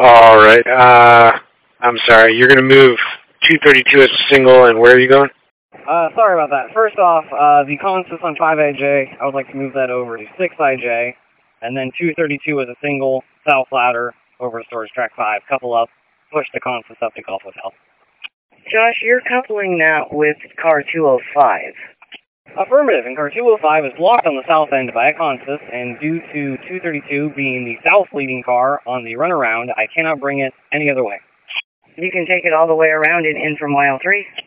All right. I'm sorry. You're going to move 232 as a single, and where are you going? Sorry about that. First off, the consist on 5IJ, I would like to move that over to 6IJ, and then 232 as a single, south ladder, over to storage track 5, couple up, push the consist up to Gulf Hotel. Josh, you're coupling that with car 205. Affirmative, and car 205 is blocked on the south end by a consist, and due to 232 being the south leading car on the runaround, I cannot bring it any other way. You can take it all the way around and in from mile 3.